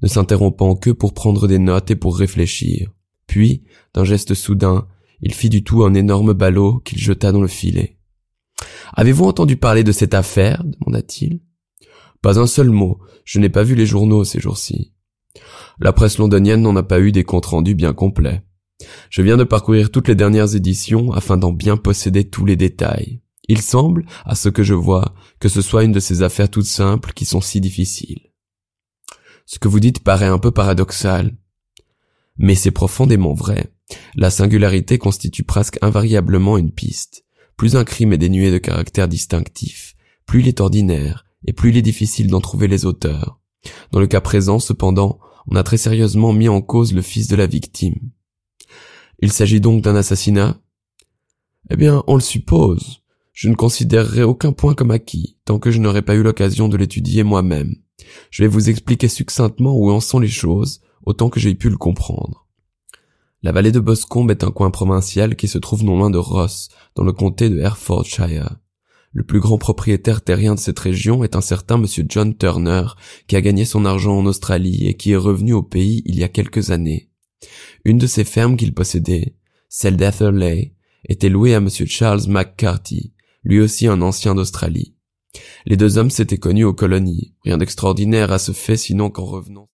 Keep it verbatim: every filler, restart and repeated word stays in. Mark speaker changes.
Speaker 1: ne s'interrompant que pour prendre des notes et pour réfléchir. Puis, d'un geste soudain, il fit du tout un énorme ballot qu'il jeta dans le filet. « Avez-vous entendu parler de cette affaire ?» demanda-t-il. « Pas un seul mot, je n'ai pas vu les journaux ces jours-ci. La presse londonienne n'en a pas eu des comptes rendus bien complets. Je viens de parcourir toutes les dernières éditions afin d'en bien posséder tous les détails. Il semble, à ce que je vois, que ce soit une de ces affaires toutes simples qui sont si difficiles. Ce que vous dites paraît un peu paradoxal. Mais c'est profondément vrai. La singularité constitue presque invariablement une piste. Plus un crime est dénué de caractère distinctif, plus il est ordinaire, et plus il est difficile d'en trouver les auteurs. Dans le cas présent, cependant, on a très sérieusement mis en cause le fils de la victime. Il s'agit donc d'un assassinat ? Eh bien, on le suppose. Je ne considérerai aucun point comme acquis, tant que je n'aurai pas eu l'occasion de l'étudier moi-même. Je vais vous expliquer succinctement où en sont les choses, autant que j'ai pu le comprendre. La vallée de Boscombe est un coin provincial qui se trouve non loin de Ross, dans le comté de Hertfordshire. Le plus grand propriétaire terrien de cette région est un certain monsieur John Turner, qui a gagné son argent en Australie et qui est revenu au pays il y a quelques années. Une de ces fermes qu'il possédait, celle d'Atherley, était louée à monsieur Charles McCarthy, lui aussi un ancien d'Australie. Les deux hommes s'étaient connus aux colonies, rien d'extraordinaire à ce fait sinon qu'en revenant